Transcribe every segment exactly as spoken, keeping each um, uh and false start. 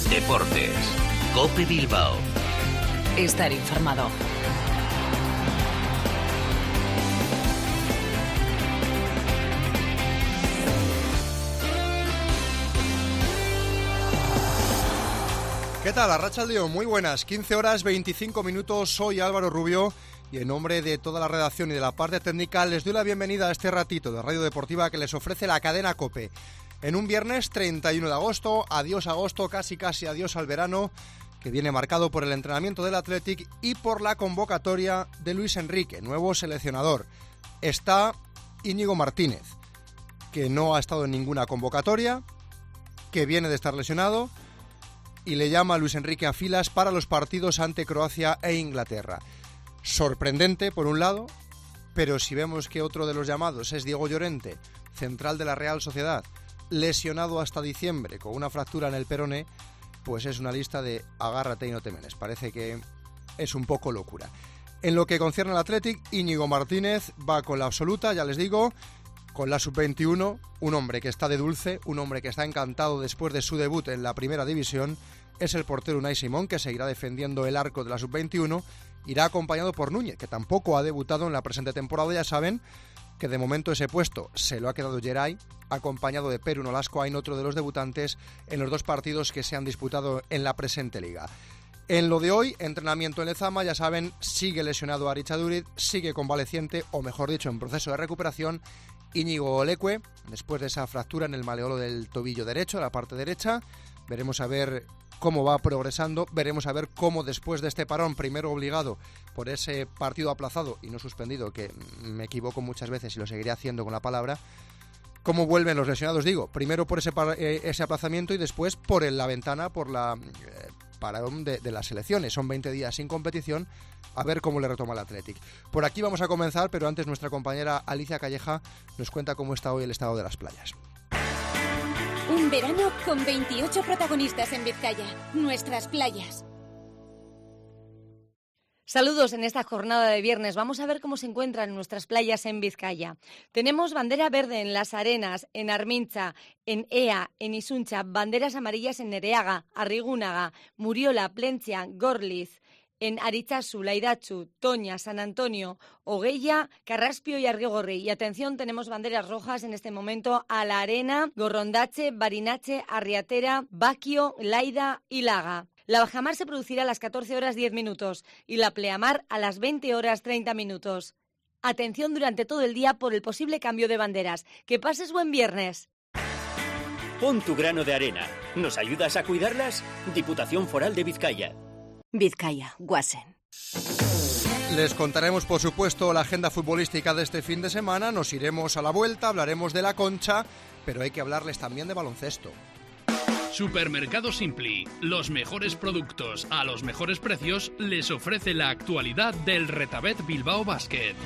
Deportes. COPE Bilbao. Estar informado. ¿Qué tal? Arratsaldeon, muy buenas. quince horas veinticinco minutos. Soy Álvaro Rubio y en nombre de toda la redacción y de la parte técnica les doy la bienvenida a este ratito de Radio Deportiva que les ofrece la cadena COPE. En un viernes treinta y uno de agosto, adiós agosto, casi casi adiós al verano, que viene marcado por el entrenamiento del Athletic y por la convocatoria de Luis Enrique, nuevo seleccionador. Está Íñigo Martínez, que no ha estado en ninguna convocatoria, que viene de estar lesionado, y le llama a Luis Enrique a filas para los partidos ante Croacia e Inglaterra. Sorprendente, por un lado, pero si vemos que otro de los llamados es Diego Llorente, central de la Real Sociedad, lesionado hasta diciembre con una fractura en el peroné, pues es una lista de agárrate y no te menes. Parece que es un poco locura. En lo que concierne al Athletic, Íñigo Martínez va con la absoluta, ya les digo, con la sub veintiuno, un hombre que está de dulce, un hombre que está encantado después de su debut en la primera división, es el portero Unai Simón, que seguirá defendiendo el arco de la sub veintiuno, irá acompañado por Núñez, que tampoco ha debutado en la presente temporada. Ya saben que de momento ese puesto se lo ha quedado Geray, acompañado de Peru Nolascoain, otro de los debutantes en los dos partidos que se han disputado en la presente liga. En lo de hoy, entrenamiento en Lezama, ya saben, sigue lesionado Aritz Aduriz, sigue convaleciente, o mejor dicho, en proceso de recuperación, Íñigo Leque, después de esa fractura en el maleolo del tobillo derecho, la parte derecha. Veremos a ver cómo va progresando, veremos a ver cómo después de este parón, primero obligado por ese partido aplazado y no suspendido, que me equivoco muchas veces y lo seguiré haciendo con la palabra, cómo vuelven los lesionados, digo, primero por ese, par, eh, ese aplazamiento y después por el, la ventana, por la eh, parón de, de las selecciones. Son veinte días sin competición, a ver cómo le retoma el Athletic. Por aquí vamos a comenzar, pero antes nuestra compañera Alicia Calleja nos cuenta cómo está hoy el estado de las playas. Un verano con veintiocho protagonistas en Vizcaya, nuestras playas. Saludos en esta jornada de viernes. Vamos a ver cómo se encuentran nuestras playas en Vizcaya. Tenemos bandera verde en Las Arenas, en Armintza, en Ea, en Isuncha, banderas amarillas en Nereaga, Arrigúnaga, Muriola, Plentzia, Gorliz, en Aritxasu, Laidatxu, Toña, San Antonio, Ogueya, Carraspio y Arrigorri. Y atención, tenemos banderas rojas en este momento a La Arena, Gorrondache, Barinache, Arriatera, Baquio, Laida y Laga. La bajamar se producirá a las catorce horas diez minutos y la pleamar a las veinte horas treinta minutos. Atención durante todo el día por el posible cambio de banderas. ¡Que pases buen viernes! Pon tu grano de arena. ¿Nos ayudas a cuidarlas? Diputación Foral de Vizcaya. Vizcaya, Guasen. Les contaremos, por supuesto, la agenda futbolística de este fin de semana. Nos iremos a la vuelta, hablaremos de la Concha, pero hay que hablarles también de baloncesto. Supermercado Simpli, los mejores productos a los mejores precios, les ofrece la actualidad del Retabet Bilbao Basket.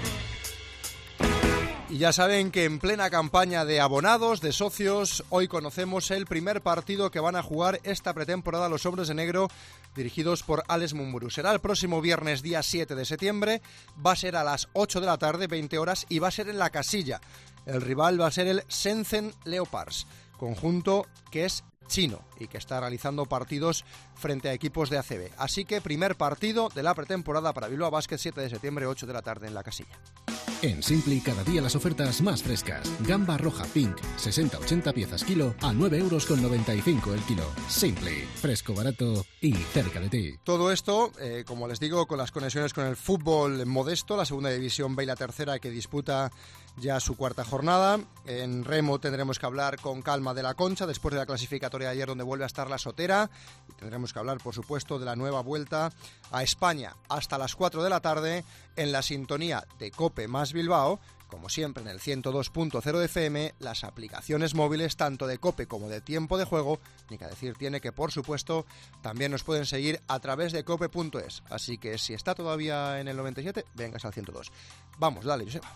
Y ya saben que en plena campaña de abonados, de socios, hoy conocemos el primer partido que van a jugar esta pretemporada los hombres de negro, dirigidos por Alex Mumbrú. Será el próximo viernes, día siete de septiembre, va a ser a las ocho de la tarde, veinte horas, y va a ser en la Casilla. El rival va a ser el Shenzhen Leopards, conjunto que es chino y que está realizando partidos frente a equipos de A C B. Así que primer partido de la pretemporada para Bilbao Basket, siete de septiembre, ocho de la tarde en la Casilla. En Simpli, cada día las ofertas más frescas. Gamba roja pink, sesenta a ochenta piezas kilo a nueve euros con noventa y cinco el kilo. Simpli, fresco, barato y cerca de ti. Todo esto, eh, como les digo, con las conexiones con el fútbol modesto, la segunda división B y la tercera, que disputa ya su cuarta jornada. En remo tendremos que hablar con calma de la Concha, después de la clasificatoria de ayer, donde vuelve a estar la Sotera. Y tendremos que hablar, por supuesto, de la nueva vuelta a España hasta las cuatro de la tarde en la sintonía de COPE más Bilbao, como siempre en el ciento dos punto cero de F M, las aplicaciones móviles tanto de COPE como de Tiempo de Juego, ni que decir tiene que, por supuesto, también nos pueden seguir a través de cope punto es. Así que si está todavía en el noventa y siete, vengas al ciento dos. Vamos, dale, Joseba.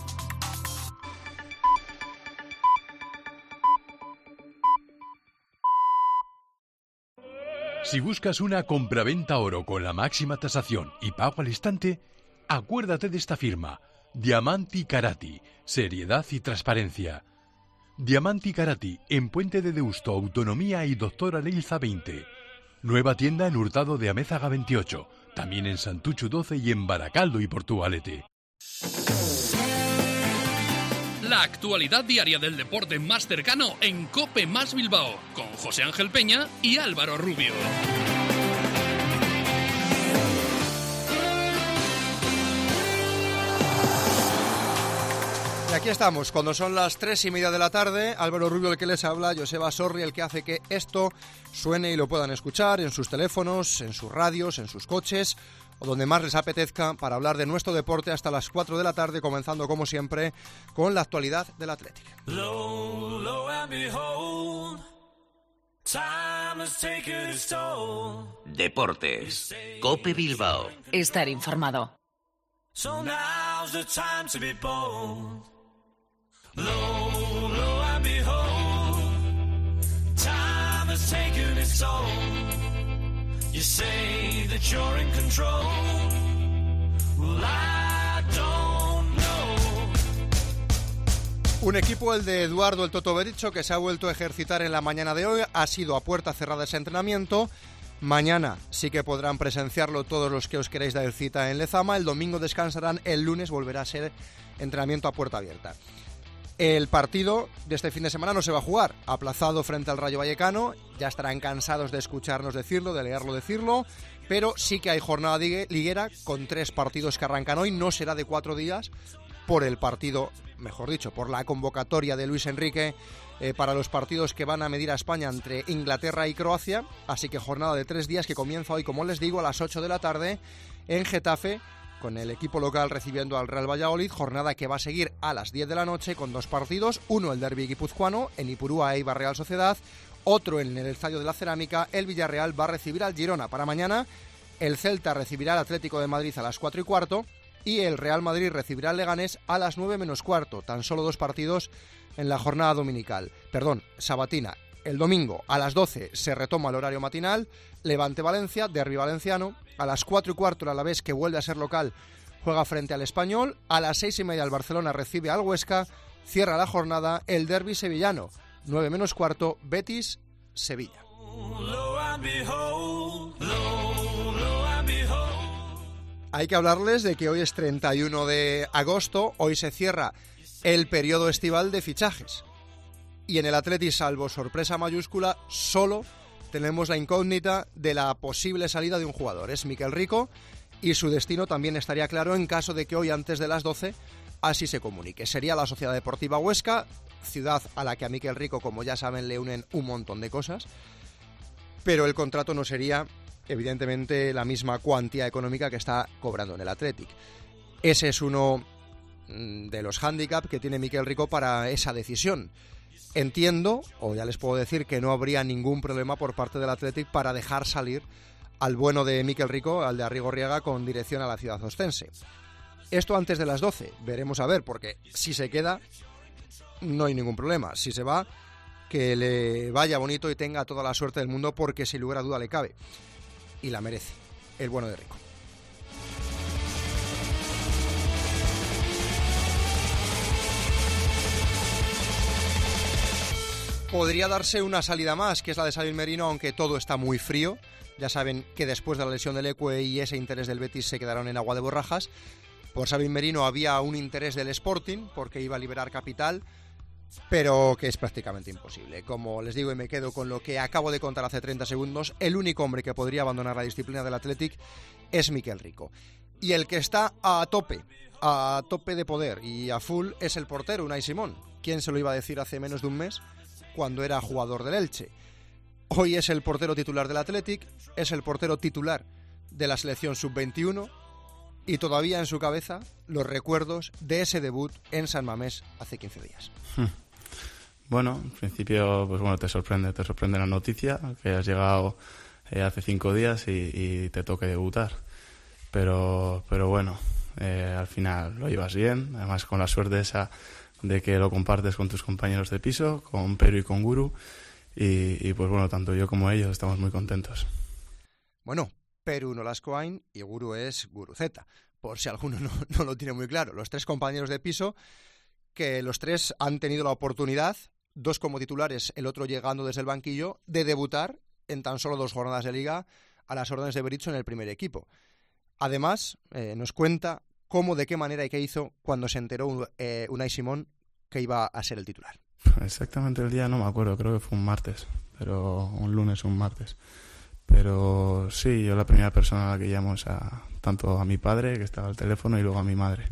Si buscas una compraventa oro con la máxima tasación y pago al instante, acuérdate de esta firma, Diamanti Karati, seriedad y transparencia. Diamanti Karati, en Puente de Deusto, Autonomía y Doctora Leilza veinte. Nueva tienda en Hurtado de Amézaga veintiocho. También en Santuchu doce y en Baracaldo y Portugalete. La actualidad diaria del deporte más cercano en COPE Más Bilbao, con José Ángel Peña y Álvaro Rubio. Y aquí estamos, cuando son las tres y media de la tarde, Álvaro Rubio el que les habla, Joseba Sorri el que hace que esto suene y lo puedan escuchar en sus teléfonos, en sus radios, en sus coches o donde más les apetezca, para hablar de nuestro deporte hasta las cuatro de la tarde, comenzando como siempre con la actualidad del Athletic. Low, low and behold, time has taken its toll. Deportes, COPE Bilbao. Estar informado. So now's the time to be bold. Low, low and behold, time has taken its toll. You say that you're in control. Well, I don't know. Un equipo, el de Eduardo el Toto Bericho, que se ha vuelto a ejercitar en la mañana de hoy. Ha sido a puerta cerrada ese entrenamiento. Mañana sí que podrán presenciarlo todos los que os queréis dar cita en Lezama. El domingo descansarán, el lunes volverá a ser entrenamiento a puerta abierta. El partido de este fin de semana no se va a jugar, aplazado frente al Rayo Vallecano. Ya estarán cansados de escucharnos decirlo, de leerlo decirlo, pero sí que hay jornada liguera con tres partidos que arrancan hoy. No será de cuatro días por el partido, mejor dicho, por la convocatoria de Luis Enrique eh, para los partidos que van a medir a España entre Inglaterra y Croacia. Así que jornada de tres días que comienza hoy, como les digo, a las ocho de la tarde en Getafe, con el equipo local recibiendo al Real Valladolid, jornada que va a seguir a las diez de la noche con dos partidos, uno el derbi guipuzcoano en Ipurúa, Eibar Real Sociedad, otro en el Estadio de la Cerámica. El Villarreal va a recibir al Girona. Para mañana el Celta recibirá al Atlético de Madrid a las cuatro y cuarto y el Real Madrid recibirá al Leganés a las nueve menos cuarto, tan solo dos partidos en la jornada dominical, perdón, sabatina. El domingo a las doce se retoma el horario matinal, Levante Valencia, derbi valenciano. A las cuatro y cuarto el Alavés, que vuelve a ser local, juega frente al Español. A las seis y media el Barcelona recibe al Huesca. Cierra la jornada el derbi sevillano, nueve menos cuarto, Betis Sevilla. Hay que hablarles de que hoy es treinta y uno de agosto, hoy se cierra el periodo estival de fichajes. Y en el Athletic, salvo sorpresa mayúscula, solo tenemos la incógnita de la posible salida de un jugador. Es Miquel Rico y su destino también estaría claro en caso de que hoy antes de las doce así se comunique. Sería la Sociedad Deportiva Huesca, ciudad a la que a Miquel Rico, como ya saben, le unen un montón de cosas, pero el contrato no sería, evidentemente, la misma cuantía económica que está cobrando en el Athletic. Ese es uno de los hándicaps que tiene Miquel Rico para esa decisión. Entiendo, o ya les puedo decir, que no habría ningún problema por parte del Athletic para dejar salir al bueno de Miquel Rico, al de Arrigorriaga, con dirección a la ciudad ostense. Esto antes de las doce, veremos a ver, porque si se queda, no hay ningún problema. Si se va, que le vaya bonito y tenga toda la suerte del mundo, porque sin lugar a duda le cabe. Y la merece, el bueno de Rico. Podría darse una salida más, que es la de Sabin Merino, aunque todo está muy frío. Ya saben que después de la lesión del Ecue y ese interés del Betis se quedaron en agua de borrajas. Por Sabin Merino había un interés del Sporting, porque iba a liberar capital, pero que es prácticamente imposible. Como les digo, y me quedo con lo que acabo de contar hace treinta segundos, el único hombre que podría abandonar la disciplina del Athletic es Miquel Rico. Y el que está a tope, a tope de poder y a full, es el portero, Unai Simón. ¿Quién se lo iba a decir hace menos de un mes, cuando era jugador del Elche? Hoy es el portero titular del Athletic, es el portero titular de la selección sub veintiuno y todavía en su cabeza los recuerdos de ese debut en San Mamés hace quince días. Bueno, en principio, pues bueno, te sorprende, te sorprende la noticia, que has llegado eh, hace cinco días y, y te toque debutar. Pero, pero bueno, eh, al final lo llevas bien, además con la suerte esa de que lo compartes con tus compañeros de piso, con Peru y con Guru, y, y pues bueno, tanto yo como ellos estamos muy contentos. Bueno, Peru Nolascoain y Guru es Guruzeta, por si alguno no, no lo tiene muy claro. Los tres compañeros de piso, que los tres han tenido la oportunidad, dos como titulares, el otro llegando desde el banquillo, de debutar en tan solo dos jornadas de Liga a las órdenes de Berizzo en el primer equipo. Además, eh, nos cuenta cómo, de qué manera y qué hizo cuando se enteró eh, Unai Simón que iba a ser el titular. Exactamente el día no me acuerdo, creo que fue un martes, pero un lunes o un martes. Pero sí, yo la primera persona a la que llamo es a, tanto a mi padre, que estaba al teléfono, y luego a mi madre.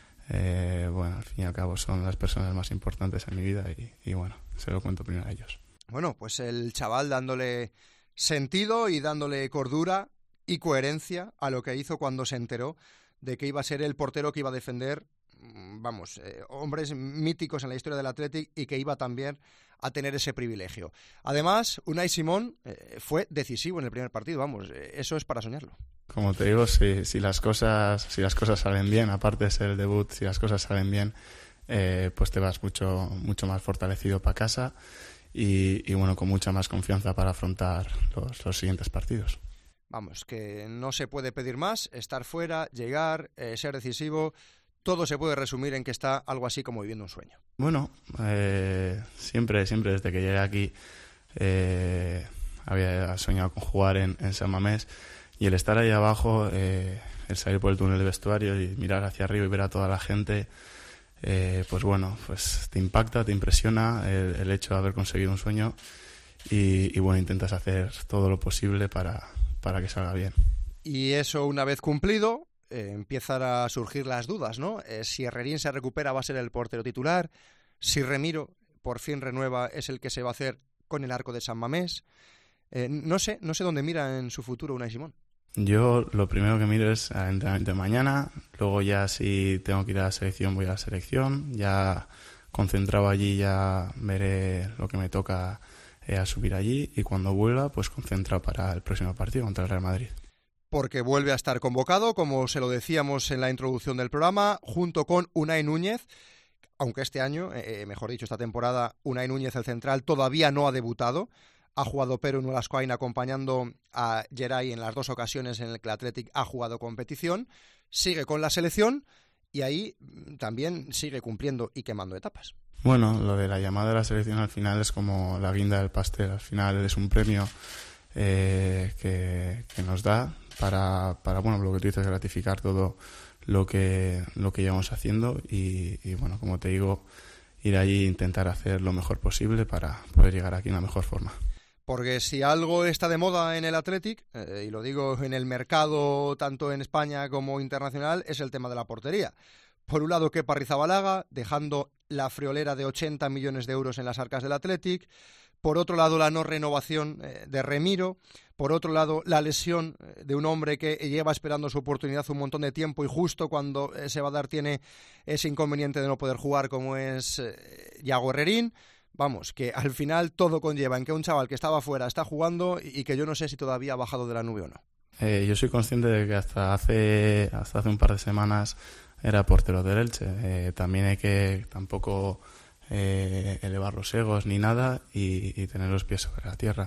Eh, bueno, al fin y al cabo son las personas más importantes en mi vida y, y bueno, se lo cuento primero a ellos. Bueno, pues el chaval dándole sentido y dándole cordura y coherencia a lo que hizo cuando se enteró de que iba a ser el portero que iba a defender, vamos, eh, hombres míticos en la historia del Athletic y que iba también a tener ese privilegio. Además, Unai Simón eh, fue decisivo en el primer partido, vamos, eh, eso es para soñarlo. Como te digo, si, si las cosas si las cosas salen bien, aparte de ser el debut, si las cosas salen bien, eh, pues te vas mucho mucho más fortalecido para casa y, y bueno, con mucha más confianza para afrontar los, los siguientes partidos. Vamos, que no se puede pedir más, estar fuera, llegar, eh, ser decisivo, todo se puede resumir en que está algo así como viviendo un sueño. Bueno, eh, siempre, siempre desde que llegué aquí eh, había soñado con jugar en, en San Mamés, y el estar ahí abajo, eh, el salir por el túnel de vestuario y mirar hacia arriba y ver a toda la gente, eh, pues bueno, pues te impacta, te impresiona el, el hecho de haber conseguido un sueño y, y bueno, intentas hacer todo lo posible para, para que salga bien. Y eso una vez cumplido, eh, empiezan a surgir las dudas, ¿no? Eh, si Herrerín se recupera va a ser el portero titular, si Remiro por fin renueva es el que se va a hacer con el arco de San Mamés. Eh, no sé, no sé dónde mira en su futuro Unai Simón. Yo lo primero que miro es al entrenamiento de mañana, luego ya si tengo que ir a la selección voy a la selección, ya concentrado allí ya veré lo que me toca eh, a subir allí, y cuando vuelva pues concentrado para el próximo partido contra el Real Madrid. Porque vuelve a estar convocado, como se lo decíamos en la introducción del programa, junto con Unai Núñez, aunque este año, eh, mejor dicho esta temporada, Unai Núñez, el central, todavía no ha debutado. Ha jugado Pero Nolascoain acompañando a Geray en las dos ocasiones en las que el Athletic ha jugado competición. Sigue con la selección y ahí también sigue cumpliendo y quemando etapas. Bueno, lo de la llamada de la selección al final es como la guinda del pastel. Al final es un premio eh, que, que nos da para, para, bueno, lo que tú dices, gratificar todo lo que, lo que llevamos haciendo y, y, bueno, como te digo, ir allí e intentar hacer lo mejor posible para poder llegar aquí en la mejor forma. Porque si algo está de moda en el Athletic, eh, y lo digo en el mercado tanto en España como internacional, es el tema de la portería. Por un lado, Kepa Arrizabalaga, dejando la friolera de ochenta millones de euros en las arcas del Athletic. Por otro lado, la no renovación eh, de Remiro. Por otro lado, la lesión eh, de un hombre que lleva esperando su oportunidad un montón de tiempo y justo cuando eh, se va a dar tiene ese inconveniente de no poder jugar, como es eh, Yago Herrerín. Vamos, que al final todo conlleva en que un chaval que estaba fuera está jugando y que yo no sé si todavía ha bajado de la nube o no. Eh, yo soy consciente de que hasta hace hasta hace un par de semanas era portero del Elche. Eh, también hay que tampoco eh, elevar los egos ni nada y, y tener los pies sobre la tierra.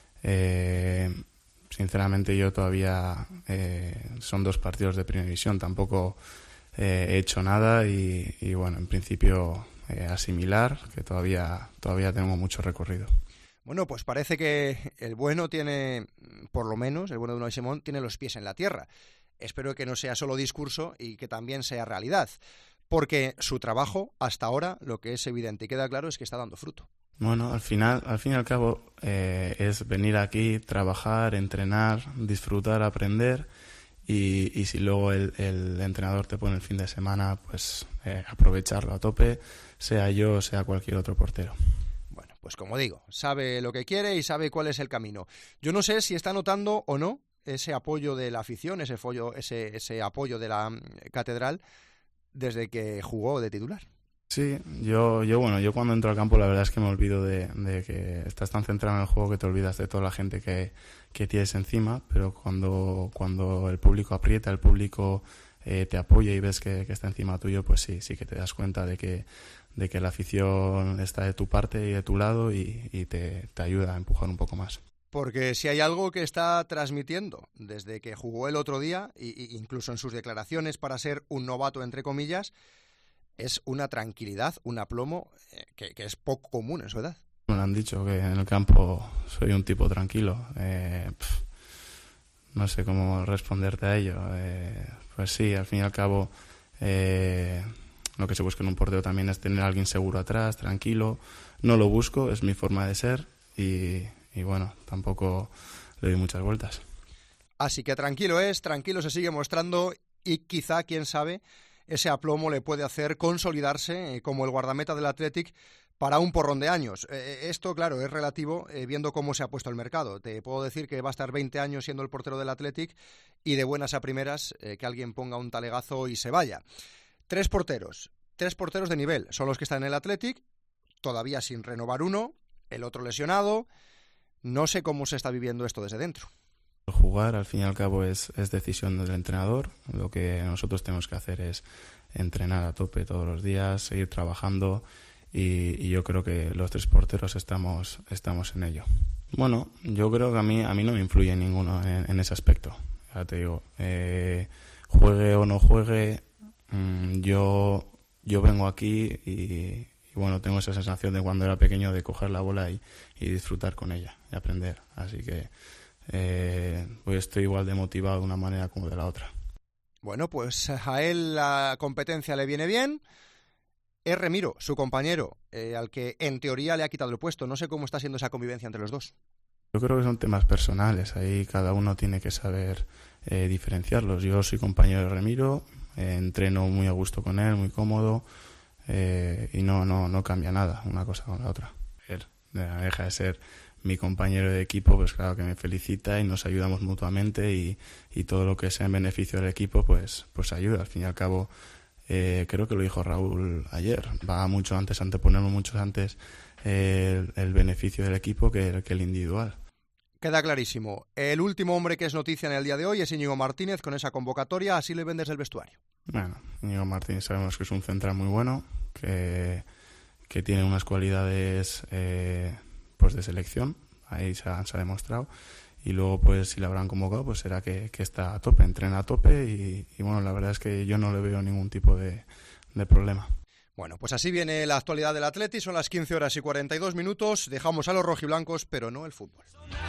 Eh, sinceramente yo todavía eh, son dos partidos de primera división, tampoco eh, he hecho nada y, y bueno, en principio eh, asimilar que todavía todavía tenemos mucho recorrido. Bueno, pues parece que el bueno tiene, por lo menos, el bueno de Unai Simón tiene los pies en la tierra. Espero que no sea solo discurso y que también sea realidad, porque su trabajo, hasta ahora, lo que es evidente y queda claro es que está dando fruto. Bueno, al final, al fin y al cabo, eh, es venir aquí, trabajar, entrenar, disfrutar, aprender y, y si luego el, el entrenador te pone el fin de semana, pues eh, aprovecharlo a tope, sea yo, sea cualquier otro portero. Bueno, pues como digo, sabe lo que quiere y sabe cuál es el camino. Yo no sé si está notando o no ese apoyo de la afición, ese, follo, ese, ese apoyo de la catedral desde que jugó de titular. Sí, yo, yo bueno, yo cuando entro al campo la verdad es que me olvido de, de que estás tan centrado en el juego que te olvidas de toda la gente que, que tienes encima, pero cuando, cuando el público aprieta, el público eh, te apoya y ves que, que está encima tuyo, pues sí, sí que te das cuenta de que, de que la afición está de tu parte y de tu lado y, y te, te ayuda a empujar un poco más. Porque si hay algo que está transmitiendo desde que jugó el otro día, e incluso en sus declaraciones para ser un novato, entre comillas, es una tranquilidad, un aplomo eh, que, que es poco común en su edad. Me han dicho que en el campo soy un tipo tranquilo. Eh, pff, no sé cómo responderte a ello. Eh, pues sí, al fin y al cabo, eh, lo que se busca en un portero también es tener a alguien seguro atrás, tranquilo. No lo busco, es mi forma de ser y, y bueno, tampoco le doy muchas vueltas. Así que tranquilo es, tranquilo se sigue mostrando y quizá, quién sabe, ese aplomo le puede hacer consolidarse eh, como el guardameta del Athletic para un porrón de años. Eh, esto, claro, es relativo eh, viendo cómo se ha puesto el mercado. Te puedo decir que va a estar veinte años siendo el portero del Athletic y de buenas a primeras eh, que alguien ponga un talegazo y se vaya. Tres porteros, tres porteros de nivel son los que están en el Athletic, todavía sin renovar uno, el otro lesionado. No sé cómo se está viviendo esto desde dentro. Jugar, al fin y al cabo, es, es decisión del entrenador. Lo que nosotros tenemos que hacer es entrenar a tope todos los días, seguir trabajando. Y, y yo creo que los tres porteros estamos estamos en ello. Bueno, yo creo que a mí a mí no me influye ninguno en, en ese aspecto. Ya te digo, eh, juegue o no juegue, mmm, yo yo vengo aquí y, y bueno, tengo esa sensación de cuando era pequeño de coger la bola y, y disfrutar con ella y aprender. Así que eh, pues estoy igual de motivado de una manera como de la otra. Bueno, pues a él la competencia le viene bien. Es Remiro, su compañero, eh, al que en teoría le ha quitado el puesto. No sé cómo está siendo esa convivencia entre los dos. Yo creo que son temas personales. Ahí cada uno tiene que saber eh, diferenciarlos. Yo soy compañero de Remiro, eh, entreno muy a gusto con él, muy cómodo, eh, y no, no, no cambia nada una cosa con la otra. Él deja de ser mi compañero de equipo, pues claro que me felicita y nos ayudamos mutuamente y, y todo lo que sea en beneficio del equipo, pues, pues ayuda. Al fin y al cabo, Eh, creo que lo dijo Raúl ayer, va mucho antes, anteponemos mucho antes eh, el, el beneficio del equipo que el, que el individual. Queda clarísimo. El último hombre que es noticia en el día de hoy es Íñigo Martínez con esa convocatoria, así le ven desde el vestuario. Bueno, Íñigo Martínez sabemos que es un central muy bueno, que, que tiene unas cualidades eh, pues de selección, ahí se ha, se ha demostrado. Y luego, pues, si la habrán convocado, pues será que, que está a tope, entrena a tope y, y, bueno, la verdad es que yo no le veo ningún tipo de, de problema. Bueno, pues así viene la actualidad del Atleti, son las quince horas y cuarenta y dos minutos, dejamos a los rojiblancos, pero no el fútbol.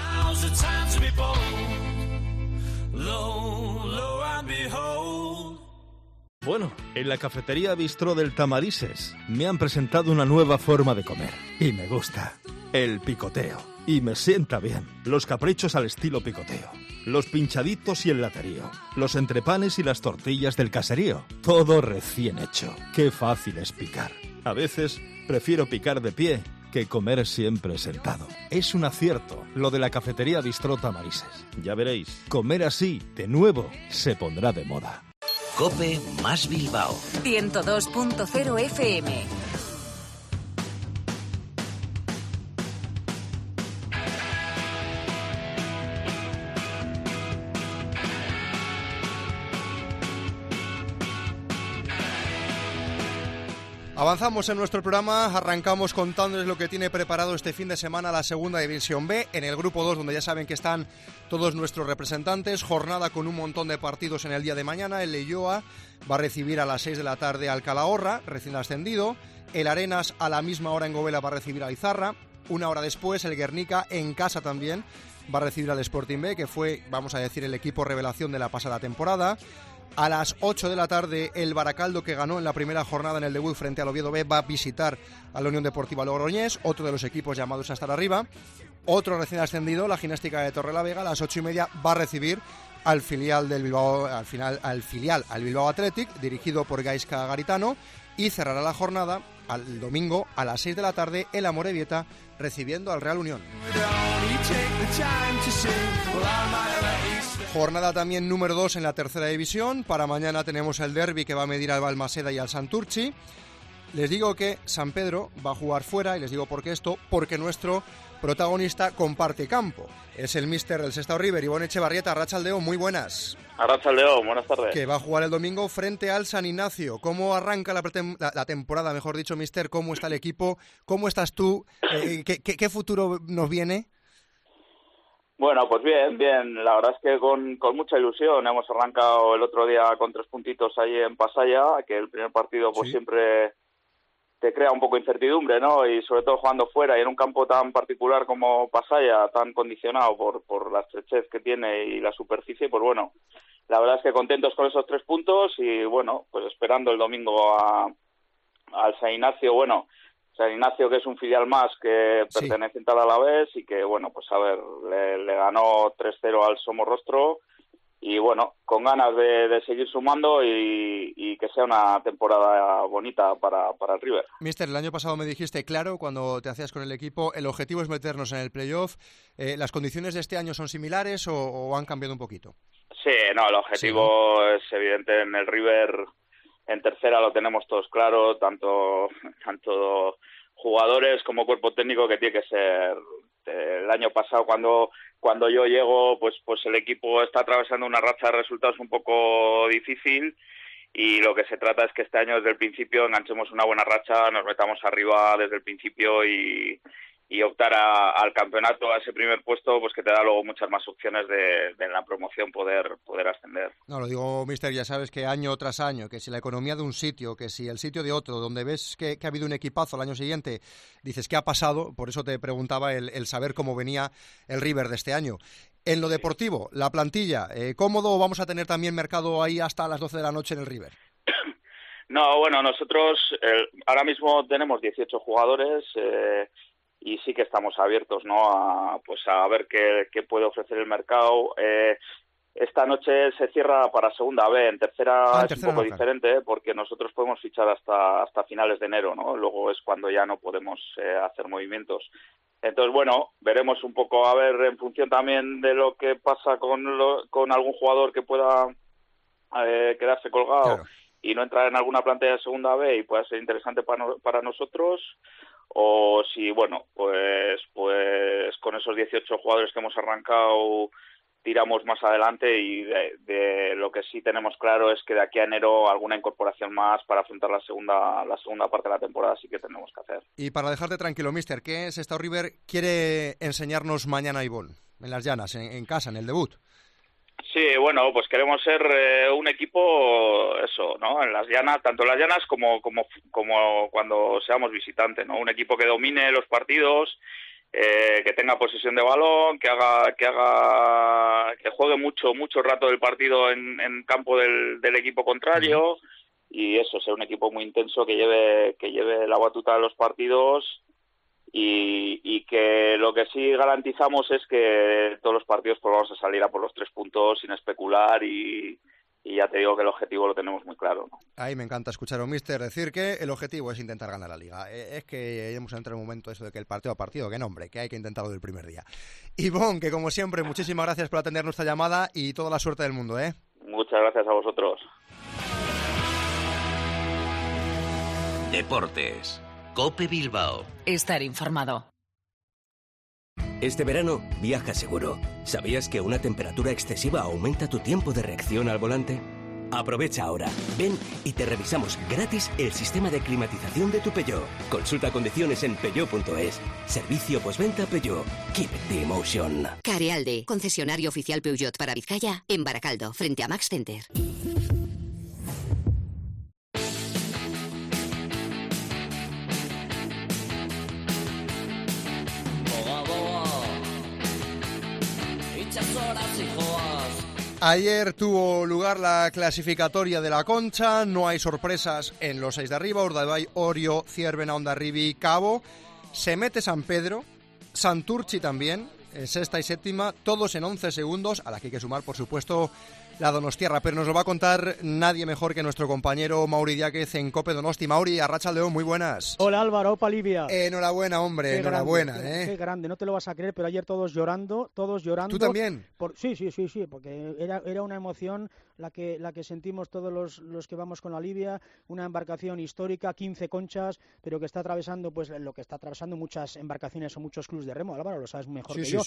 Bueno, en la cafetería Bistró del Tamarises me han presentado una nueva forma de comer y me gusta, el picoteo. Y me sienta bien. Los caprichos al estilo picoteo. Los pinchaditos y el laterío. Los entrepanes y las tortillas del caserío. Todo recién hecho. Qué fácil es picar. A veces prefiero picar de pie que comer siempre sentado. Es un acierto lo de la cafetería Bistró Tamarises. Ya veréis, comer así, de nuevo, se pondrá de moda. COPE más Bilbao. ciento dos punto cero F M. Avanzamos en nuestro programa, arrancamos contándoles lo que tiene preparado este fin de semana la Segunda División B, en el Grupo dos, donde ya saben que están todos nuestros representantes, jornada con un montón de partidos en el día de mañana. El Leioa va a recibir a las seis de la tarde al Calahorra, recién ascendido. El Arenas a la misma hora en Gobela va a recibir a Izarra. Una hora después el Guernica en casa también va a recibir al Sporting B, que fue, vamos a decir, el equipo revelación de la pasada temporada. A las ocho de la tarde, el Baracaldo, que ganó en la primera jornada en el debut frente al Oviedo B, va a visitar a la Unión Deportiva Logroñés, otro de los equipos llamados a estar arriba. Otro recién ascendido, la Gimnástica de Torrelavega, a las ocho y media va a recibir al filial del Bilbao, al final, al filial, al Bilbao Athletic, dirigido por Gaizka Garitano, y cerrará la jornada al domingo a las seis de la tarde el Amorebieta recibiendo al Real Unión. Jornada también número dos en la tercera división. Para mañana tenemos el derbi que va a medir al Balmaseda y al Santurchi. Les digo que San Pedro va a jugar fuera, y les digo por qué esto, porque nuestro protagonista comparte campo. Es el míster del Sestao River, Ivonne Echevarrieta. Arratsaldeon, muy buenas. Arratsaldeon, buenas tardes. Que va a jugar el domingo frente al San Ignacio. ¿Cómo arranca la, pretem- la, la temporada, mejor dicho, míster? ¿Cómo está el equipo? ¿Cómo estás tú? Eh, ¿qué, qué, ¿Qué futuro nos viene? Bueno, pues bien, bien. La verdad es que con, con mucha ilusión. Hemos arrancado el otro día con tres puntitos ahí en Pasaya, que el primer partido pues sí. siempre te crea un poco de incertidumbre, ¿no? Y sobre todo jugando fuera y en un campo tan particular como Pasaia, tan condicionado por, por la estrechez que tiene y la superficie, pues bueno, la verdad es que contentos con esos tres puntos y bueno, pues esperando el domingo a, al San Ignacio, bueno, San Ignacio que es un filial más que Sí. pertenece al Alavés y que bueno, pues a ver, le, le ganó tres cero al Somorrostro. Y bueno, con ganas de, de seguir sumando y, y que sea una temporada bonita para, para el River. Mister, el año pasado me dijiste claro, cuando te hacías con el equipo, el objetivo es meternos en el playoff. Eh, ¿Las condiciones de este año son similares o, o han cambiado un poquito? Sí, no, el objetivo sí, ¿no? es evidente en el River. En tercera lo tenemos todos claro, tanto, tanto jugadores como cuerpo técnico, que tiene que ser. El año pasado cuando cuando yo llego pues pues el equipo está atravesando una racha de resultados un poco difícil y lo que se trata es que este año desde el principio enganchemos una buena racha, nos metamos arriba desde el principio y, y optar a, al campeonato, a ese primer puesto, pues que te da luego muchas más opciones de, de en la promoción poder poder ascender. No, lo digo, mister, ya sabes que año tras año, que si la economía de un sitio, que si el sitio de otro, donde ves que, que ha habido un equipazo el año siguiente, dices, ¿qué ha pasado? Por eso te preguntaba el, el saber cómo venía el River de este año. En lo deportivo, la plantilla, eh, ¿cómodo vamos a tener también mercado ahí hasta las doce de la noche en el River? No, bueno, nosotros eh, ahora mismo tenemos dieciocho jugadores, eh, y sí que estamos abiertos, ¿no? A, pues a ver qué, qué puede ofrecer el mercado. Eh, esta noche se cierra para segunda B, en tercera ah, en es tercera un poco no, diferente, ¿eh? Porque nosotros podemos fichar hasta hasta finales de enero, ¿no? Luego es cuando ya no podemos eh, hacer movimientos. Entonces, bueno, veremos un poco, a ver, en función también de lo que pasa con lo, con algún jugador que pueda eh, quedarse colgado claro. y no entrar en alguna plantilla de segunda B y pueda ser interesante para, no, para nosotros. O si, bueno, pues pues con esos dieciocho jugadores que hemos arrancado tiramos más adelante y de, de lo que sí tenemos claro es que de aquí a enero alguna incorporación más para afrontar la segunda la segunda parte de la temporada sí que tenemos que hacer. Y para dejarte tranquilo, mister, ¿qué Sestao River quiere enseñarnos mañana a Ivonne, en las llanas, en, en casa, en el debut? Sí, bueno, pues queremos ser eh, un equipo, eso, ¿no? En las llanas, tanto en las llanas como como como cuando seamos visitantes, ¿no? Un equipo que domine los partidos, eh, que tenga posesión de balón, que haga que haga que juegue mucho mucho rato del partido en, en campo del, del equipo contrario uh-huh. y eso, ser un equipo muy intenso que lleve que lleve la batuta de los partidos. Y, y que lo que sí garantizamos es que todos los partidos pues vamos a salir a por los tres puntos sin especular y, y ya te digo que el objetivo lo tenemos muy claro, ¿no? Ahí me encanta escuchar a un mister decir que el objetivo es intentar ganar la Liga. Es que hemos entrado en un momento eso de que el partido a partido, que nombre, que hay que intentarlo del primer día. Ivonne, que como siempre, muchísimas gracias por atender nuestra llamada y toda la suerte del mundo, ¿eh? Muchas gracias a vosotros. Deportes. COPE Bilbao. Estar informado. Este verano, viaja seguro. ¿Sabías que una temperatura excesiva aumenta tu tiempo de reacción al volante? Aprovecha ahora. Ven y te revisamos gratis el sistema de climatización de tu Peugeot. Consulta condiciones en peugeot punto es. Servicio postventa Peugeot. Keep the emotion. Carealde, concesionario oficial Peugeot para Vizcaya, en Baracaldo, frente a Max Center. Ayer tuvo lugar la clasificatoria de la Concha, no hay sorpresas en los seis de arriba, Urdaibai, Orio, Ciervena, Hondarribi, Cabo, se mete San Pedro, Santurchi también, en sexta y séptima, todos en once segundos, a la que hay que sumar, por supuesto, la Donostiarra, pero nos lo va a contar nadie mejor que nuestro compañero Mauri Diáquez en COPE Donosti. Mauri, Arratsaldeon, muy buenas. Hola Álvaro, opa Livia. Eh, enhorabuena, hombre, qué enhorabuena. Grande, eh. Qué grande, no te lo vas a creer, pero ayer todos llorando, todos llorando. ¿Tú también? Por... Sí, sí, sí, sí, porque era, era una emoción la que, la que sentimos todos los, los que vamos con la Livia, una embarcación histórica, quince conchas, pero que está atravesando pues lo que está atravesando muchas embarcaciones o muchos clubs de remo. Álvaro, lo sabes mejor sí, que sí, yo.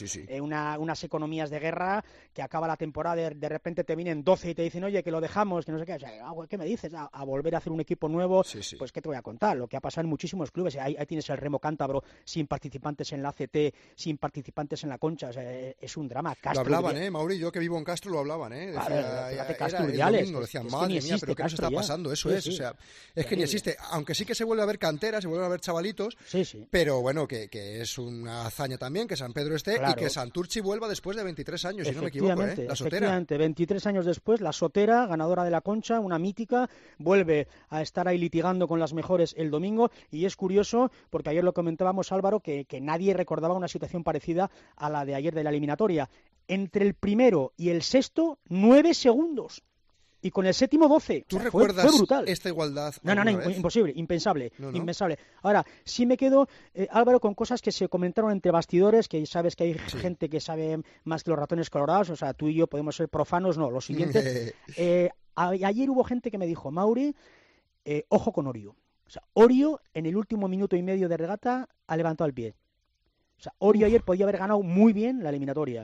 sí, sí. Eh, una, unas economías de guerra que acaba la temporada, de, de repente te vienen doce y te dicen, oye, que lo dejamos, que no sé qué, o sea, ¿qué me dices? A, a volver a hacer un equipo nuevo, sí, sí. pues ¿qué te voy a contar? Lo que ha pasado en muchísimos clubes, ahí, ahí tienes el Remo Cántabro sin participantes en la A C T, sin participantes en la Concha, o sea, es un drama. Castro, lo hablaban, ¿eh, Mauri? Yo que vivo en Castro lo hablaban, ¿eh? Decía, claro, era, Castro, era Urdiales, el domingo, decían, es, madre es que mía, pero ¿qué nos está ya. pasando? Eso sí, es, sí. o sea, es que ni existe, aunque sí que se vuelve a ver cantera, se vuelven a ver chavalitos, sí, sí. pero bueno, que, que es una hazaña también que San Pedro esté claro. y que Santurchi vuelva después de veintitrés años, si no me equivoco, ¿eh? La Sotera. Efectivamente, veintitrés años después, la Sotera, ganadora de la Concha, una mítica, vuelve a estar ahí litigando con las mejores el domingo, y es curioso, porque ayer lo comentábamos, Álvaro, que, que nadie recordaba una situación parecida a la de ayer de la eliminatoria. Entre el primero y el sexto, nueve segundos. Y con el séptimo, doce. ¿Tú o sea, recuerdas fue, fue brutal. esta igualdad? No, no, no, vez? imposible, impensable, no, no. impensable. Ahora, sí me quedo, eh, Álvaro, con cosas que se comentaron entre bastidores, que sabes que hay sí. gente que sabe más que los ratones colorados, o sea, tú y yo podemos ser profanos, no, lo siguiente. eh, a, ayer hubo gente que me dijo, Mauri, eh, ojo con Orio. O sea, Orio, en el último minuto y medio de regata, ha levantado el pie. O sea, Orio Uf. ayer podía haber ganado muy bien la eliminatoria.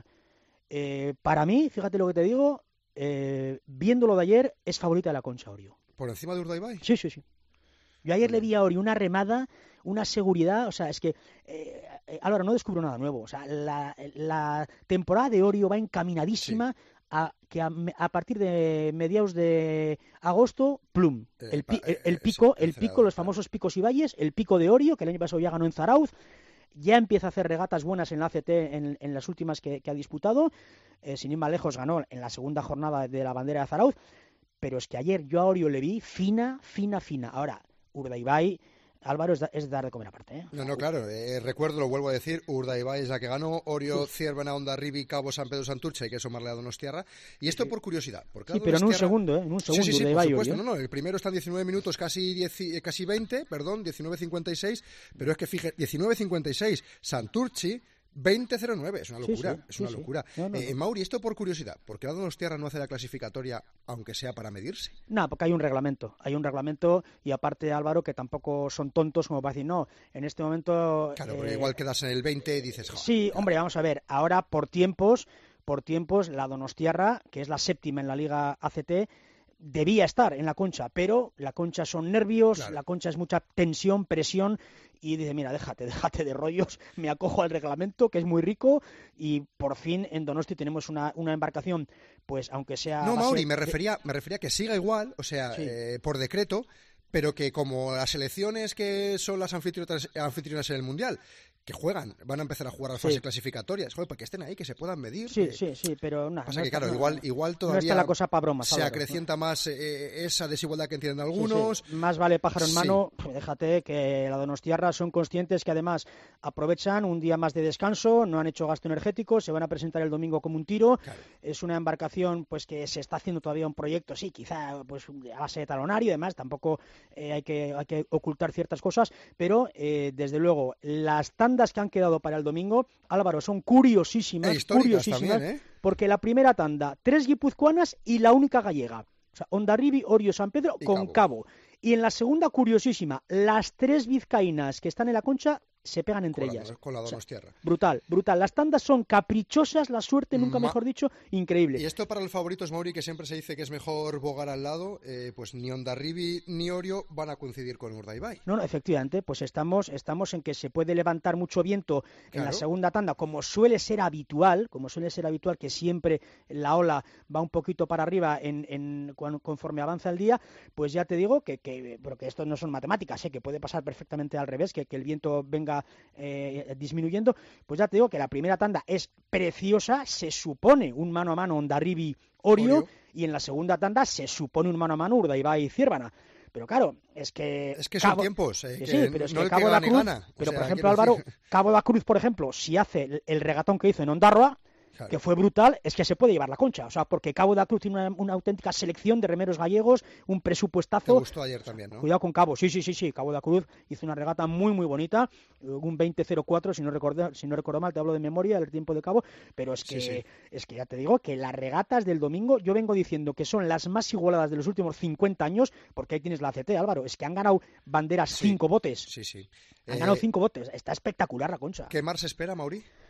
Eh, para mí, fíjate lo que te digo, Eh, viéndolo de ayer, es favorita de la Concha, Orio. ¿Por encima de Urdaibai? Sí, sí, sí. Yo ayer le vi a Orio una remada, una seguridad, o sea, es que eh, eh, Álvaro, no descubro nada nuevo. O sea, la, la temporada de Orio va encaminadísima sí. a que a, a partir de mediados de agosto, plum, el, el, el, el pico, el pico, los famosos picos y valles, el pico de Orio, que el año pasado ya ganó en Zarauz, ya empieza a hacer regatas buenas en la A C T en, en las últimas que, que ha disputado, eh, sin ir más lejos ganó en la segunda jornada de la bandera de Zarauz, pero es que ayer yo a Orio le vi fina, fina, fina. Ahora, Urdaibai, Álvaro, es, da, es dar de comer aparte. ¿eh? No, no, claro, eh, recuerdo, lo vuelvo a decir, Urdaibai es la que ganó, Orio, Uf. Ciervena, Hondarribi, Cabo, San Pedro, Santurce, hay que sumarle a Donostiarra, y esto sí. por curiosidad. Porque sí, pero en un segundo, ¿eh? En un segundo, sí, sí, sí, Urdaibai, por supuesto, Orio. no, no, el primero está en diecinueve minutos, casi, diez, casi veinte, perdón, diecinueve cincuenta y seis, pero es que fíjate, diecinueve cincuenta y seis, Santurci, veinte cero nueve, es una locura, sí, sí, es una sí, locura. Sí. No, no, eh, no. Mauri, esto por curiosidad, ¿por qué la Donostiarra no hace la clasificatoria, aunque sea para medirse? No, porque hay un reglamento, hay un reglamento, y aparte, Álvaro, que tampoco son tontos como para decir, no, en este momento... Claro, eh, pero igual quedas en el veinte y dices... Sí, claro. Hombre, vamos a ver, ahora por tiempos, por tiempos, la Donostiarra, que es la séptima en la Liga A C T, debía estar en la Concha, pero la Concha son nervios, claro. La Concha es mucha tensión, presión, y dice, mira, déjate, déjate de rollos, me acojo al reglamento, que es muy rico, y por fin en Donosti tenemos una, una embarcación, pues aunque sea... No, Mauri, me refería, me refería a que siga igual, o sea, sí. eh, por decreto, pero que como las selecciones que son las anfitrionas, anfitrionas en el Mundial, que juegan, van a empezar a jugar a las fases sí. clasificatorias, joder, para que estén ahí, que se puedan medir. Sí, que... sí, sí, pero nada. Pasa no que, claro, no, igual, igual todavía no está la cosa para bromas, se Álvaro, acrecienta ¿no? más eh, esa desigualdad que entienden algunos. Sí, sí. Más vale pájaro en sí. mano, déjate que la Donostiarra son conscientes que además aprovechan un día más de descanso, no han hecho gasto energético, se van a presentar el domingo como un tiro. Claro. Es una embarcación pues que se está haciendo todavía un proyecto, sí, quizá pues a base de talonario y demás, tampoco eh, hay, que, hay que ocultar ciertas cosas, pero eh, desde luego las tandas que han quedado para el domingo, Álvaro, son curiosísimas, curiosísimas también, ¿eh? Porque la primera tanda, tres guipuzcoanas y la única gallega. O sea, Hondarribi, Orio, San Pedro, y con Cabo. Cabo. Y en la segunda, curiosísima, las tres vizcaínas que están en la Concha se pegan entre con ellas. La, con la Donostiarra. O sea, brutal, brutal. Las tandas son caprichosas, la suerte, nunca Ma... mejor dicho, increíble. Y esto para los favoritos, Mauri, que siempre se dice que es mejor bogar al lado, eh, pues ni Hondarribi ni Orio van a coincidir con Urdaibai. No, no, efectivamente, pues estamos, estamos en que se puede levantar mucho viento claro. en la segunda tanda, como suele ser habitual, como suele ser habitual que siempre la ola va un poquito para arriba en, en conforme avanza el día, pues ya te digo que, que porque esto no son matemáticas, ¿eh? Que puede pasar perfectamente al revés, que, que el viento venga Eh, disminuyendo, pues ya te digo que la primera tanda es preciosa, se supone un mano a mano Hondarribi Orio, Orio, y en la segunda tanda se supone un mano a mano Urdaibai y Ciervana. Pero claro, es que... Es que son Cabo... tiempos, eh, que que sí, pero es no que el Cabo que da gane, Cruz, gana. pero o sea, por ejemplo, Álvaro, decir... Cabo da Cruz, por ejemplo, si hace el, el regatón que hizo en Ondarroa, claro. que fue brutal, es que se puede llevar la Concha, o sea, porque Cabo da Cruz tiene una, una auténtica selección de remeros gallegos, un presupuestazo. Te gustó ayer también, ¿no? Cuidado con Cabo, sí, sí, sí, sí, Cabo da Cruz hizo una regata muy, muy bonita, un veinte cero cuatro, si no recuerdo, si no recuerdo mal, te hablo de memoria, el tiempo de Cabo, pero es que, sí, sí. es que ya te digo que las regatas del domingo, yo vengo diciendo que son las más igualadas de los últimos cincuenta años, porque ahí tienes la A C T, Álvaro, es que han ganado banderas sí. cinco botes. Sí, sí. Han eh... ganado cinco botes, está espectacular la Concha. ¿Qué mar se espera, Mauri?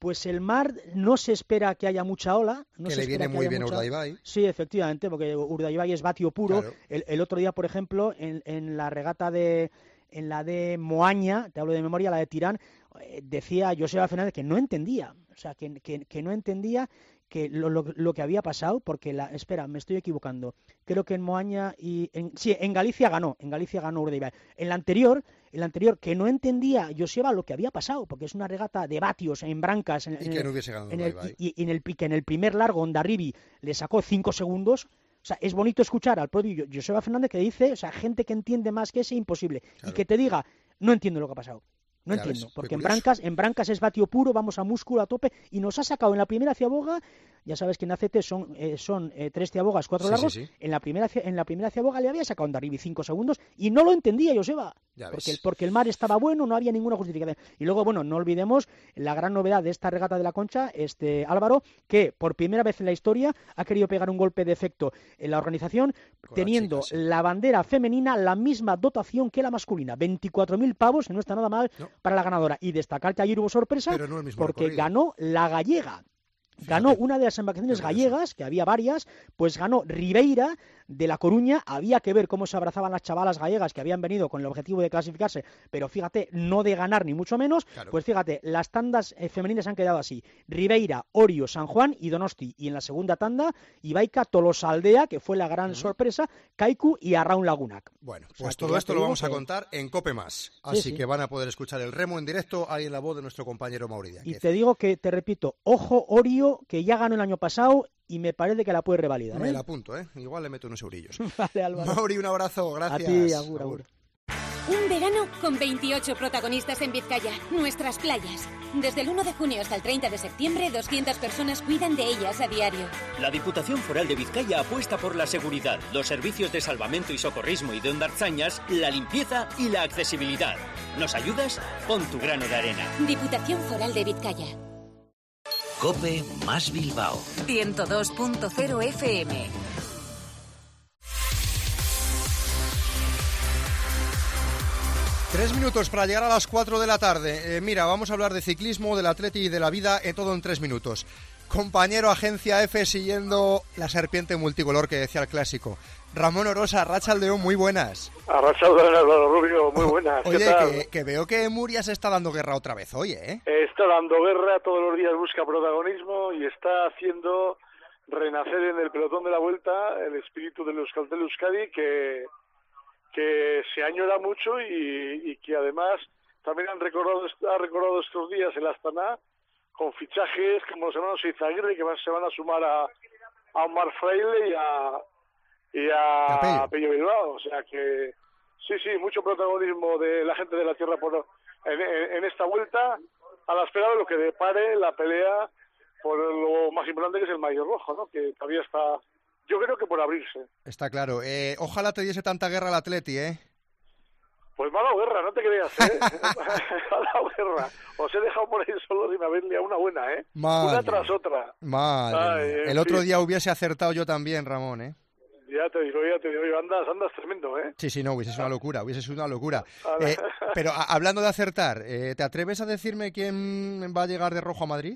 pues el mar no se espera que haya mucha ola. No que se le viene que muy bien mucha... a Urdaibai. Sí, efectivamente, porque Urdaibai es vatio puro. Claro. El, el otro día, por ejemplo, en, en la regata de... En la de Moaña, te hablo de memoria, la de Tirán, eh, decía Joseba Fernández que no entendía. O sea, que, que, que no entendía que lo, lo, lo que había pasado, porque la, espera, me estoy equivocando. Creo que en Moaña y en, sí, en Galicia ganó, en Galicia ganó Urdaibai. En la anterior, en la anterior que no entendía Joseba lo que había pasado, porque es una regata de vatios en brancas, en, y en que el, no hubiese ganado en el, Urdaibai. y, y en el pique, en el primer largo Hondarribi le sacó cinco segundos. O sea, es bonito escuchar al propio Joseba Fernández que dice, o sea, gente que entiende más que ese imposible, claro. Y que te diga, no entiendo lo que ha pasado. No ya entiendo, ves, porque en Brancas, en Brancas es vatio puro, vamos a músculo a tope, y nos ha sacado en la primera ciaboga, ya sabes que en A C T son, eh, son eh, tres ciabogas, cuatro sí, largos, sí, sí. En, la primera, en la primera ciaboga le había sacado un Darribi cinco segundos, y no lo entendía Joseba, porque, porque el mar estaba bueno, no había ninguna justificación. Y luego, bueno, no olvidemos la gran novedad de esta regata de la Concha, este Álvaro, que por primera vez en la historia ha querido pegar un golpe de efecto en la organización, con teniendo la, chica, sí. la bandera femenina la misma dotación que la masculina, veinticuatro mil pavos, que no está nada mal no. para la ganadora. Y destacar que ayer hubo sorpresa no porque recorrido. ganó la gallega. Fíjate. Ganó una de las embarcaciones gallegas, que había varias, pues ganó Ribeira de La Coruña. Había que ver cómo se abrazaban las chavalas gallegas que habían venido con el objetivo de clasificarse, pero fíjate, no de ganar ni mucho menos. Claro. Pues fíjate, las tandas eh, femeninas han quedado así: Ribeira, Orio, San Juan y Donosti. Y en la segunda tanda, Ibaica, Tolosaldea, que fue la gran uh-huh. sorpresa, Kaiku y Arraun Lagunac. Bueno, pues o sea, todo esto lo vamos que... a contar en COPE Más. Así sí, sí. que van a poder escuchar el remo en directo ahí en la voz de nuestro compañero Mauri Díaz. Y te digo que, te repito, ojo Orio, que ya ganó el año pasado y me parece que la puede revalidar. Me ¿eh? la apunto, ¿eh? Igual le meto unos eurillos. Vale, Álvaro. Mauri, un abrazo, gracias. A ti, agur, agur. Un verano con veintiocho protagonistas en Vizcaya, nuestras playas. Desde el uno de junio hasta el treinta de septiembre, doscientas personas cuidan de ellas a diario. La Diputación Foral de Vizcaya apuesta por la seguridad, los servicios de salvamento y socorrismo y de hondarzañas, la limpieza y la accesibilidad. ¿Nos ayudas? Pon tu grano de arena. Diputación Foral de Vizcaya. COPE más Bilbao. ciento dos punto cero F M. Tres minutos para llegar a las cuatro de la tarde. Eh, mira, vamos a hablar de ciclismo, del atleti y de la vida, en todo en tres minutos. Compañero Agencia F siguiendo la serpiente multicolor que decía el clásico. Ramón Orosa, Arratsaldeon, muy buenas. Arratsaldeon, Álvaro Rubio, muy buenas. Oye, ¿qué tal? Que, que veo que Muria se está dando guerra otra vez hoy, ¿eh? Está dando guerra, todos los días busca protagonismo y está haciendo renacer en el pelotón de la Vuelta el espíritu del Euskaltel Euskadi que... que se añora mucho y, y que además también han recordado, ha recordado estos días el Astana con fichajes como los hermanos Izaguirre que se van a sumar a, a Omar Fraile y a, y a, a Pello Bilbao. O sea que sí, sí, mucho protagonismo de la gente de la tierra por, en, en, en esta vuelta a la espera de lo que depare la pelea por lo más importante que es el maillot rojo, ¿no? Que todavía está... Yo creo que por abrirse. Está claro. Eh, ojalá te diese tanta guerra al Atleti, ¿eh? Pues me ha dado guerra, no te creas, ¿eh? me ha dado guerra. Os he dejado por ahí solo sin haberle a una buena, ¿eh? Madre. Una tras otra. Madre. Ay, El otro fin. día hubiese acertado yo también, Ramón, ¿eh? Ya te digo, ya te digo, andas, andas tremendo, ¿eh? Sí, sí, no, hubiese sido una locura, hubiese sido una locura. Eh, pero a, hablando de acertar, eh, ¿te atreves a decirme quién va a llegar de rojo a Madrid?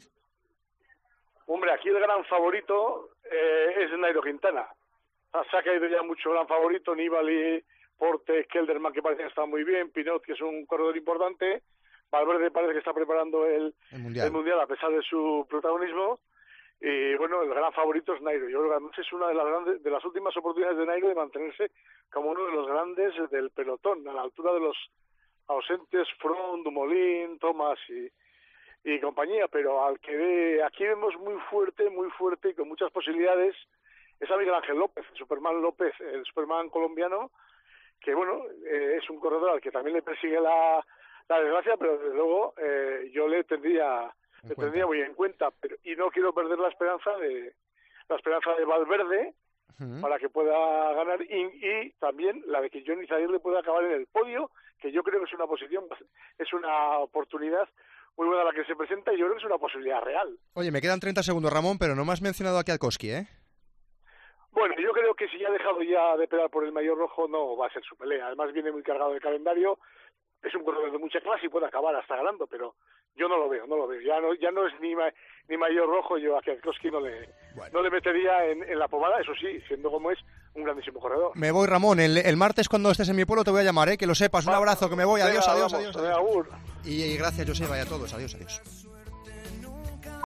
Hombre, aquí el gran favorito eh, es Nairo Quintana. Se ha caído ya mucho gran favorito, Nibali, Porte, Kelderman, que parece que está muy bien, Pinot, que es un corredor importante, Valverde parece que está preparando el, el, mundial. el mundial a pesar de su protagonismo, y bueno, el gran favorito es Nairo. Yo creo que además es una de las grandes, de las últimas oportunidades de Nairo de mantenerse como uno de los grandes del pelotón, a la altura de los ausentes Froome, Dumoulin, Thomas y... y compañía, pero al que ve, aquí vemos muy fuerte, muy fuerte y con muchas posibilidades, es a Miguel Ángel López, el Superman López, el Superman colombiano, que bueno, eh, es un corredor al que también le persigue la, la desgracia, pero desde luego eh, yo le tendría, le tendría muy en cuenta, pero, y no quiero perder la esperanza de la esperanza de Valverde uh-huh. para que pueda ganar y, y también la de que Johnny Zaguirre pueda acabar en el podio, que yo creo que es una posición, es una oportunidad muy buena la que se presenta y yo creo que es una posibilidad real. Oye, me quedan treinta segundos, Ramón, pero no me has mencionado a Kwiatkowski, ¿eh? Bueno, yo creo que si ya ha dejado ya de pelear por el maillot rojo, no va a ser su pelea. Además viene muy cargado de calendario. es un corredor de mucha clase y puede acabar hasta ganando, pero yo no lo veo, no lo veo. Ya no, ya no es ni, ma, ni mayor rojo, yo a Kwiatkowski no le, bueno. no le metería en, en la pomada, eso sí, siendo como es un grandísimo corredor. Me voy, Ramón, el, el martes cuando estés en mi pueblo te voy a llamar, ¿eh? Que lo sepas. Un abrazo, que me voy. Adiós, adiós, adiós. adiós. adiós. Y, y gracias, Joseba, y a todos. Adiós, adiós.